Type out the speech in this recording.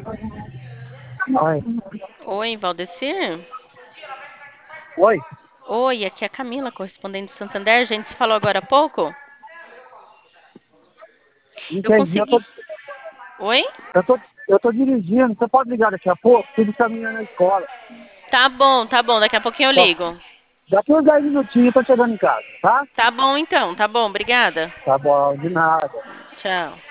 Oi. Oi, Valdecir? Oi. Oi, aqui é a Camila, correspondente de Santander. A gente se falou agora há pouco? Eu Entendi. consegui. Oi? Eu tô, eu tô dirigindo. Você pode ligar daqui a pouco? Tudo caminhando na escola. Tá bom, daqui a pouquinho eu Só, ligo. daqui uns 10 minutinhos eu tô chegando em casa, tá? Tá bom então, tá bom, obrigada. Tá bom, de nada. Tchau.